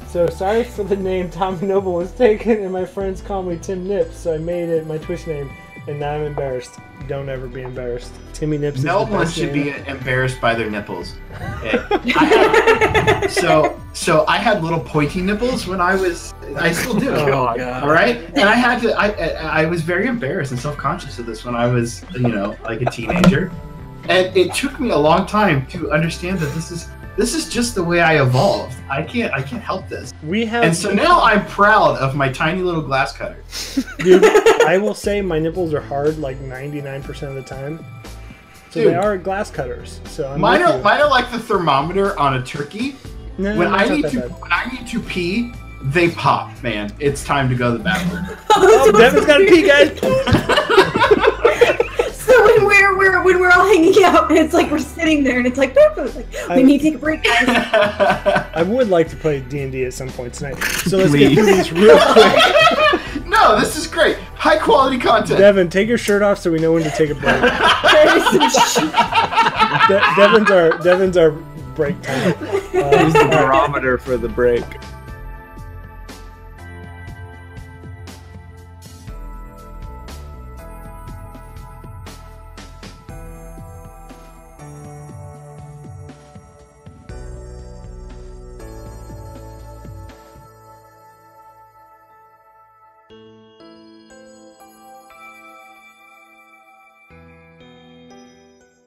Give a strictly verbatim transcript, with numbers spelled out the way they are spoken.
So sorry for the name Tommy Noble was taken, and my friends call me Tim Nips, so I made it my Twitch name, and now I'm embarrassed. Don't ever be embarrassed. Timmy Nips. No is the one best should name. be embarrassed by their nipples. Okay. I had, so, so I had little pointy nipples when I was. I still do. Oh, all God. right, and I had to. I, I I was very embarrassed and self-conscious of this when I was, you know, like a teenager, and it took me a long time to understand that this is. This is just the way I evolved. I can't I can't help this. We have, and so now I'm proud of my tiny little glass cutter. Dude, I will say my nipples are hard like ninety-nine percent of the time. So Dude, they are glass cutters. So I'm mine with are you. mine are like the thermometer on a turkey. No, when no, I it's not need that to bad. when I need to pee, they pop, man. It's time to go to the bathroom. Oh, Devin's got to pee, guys. So when we're, we're when we're all hanging out, it's like we're sitting there, and it's like, boop, boop, like we I- need to take a break, guys. I would like to play D and D at some point tonight. So let's Please. get through these real quick. No, this is great. High quality content. Devin, take your shirt off so we know when to take a break. There is some shit. De- Devin's our Devin's our break time. Use the Um, barometer for the break.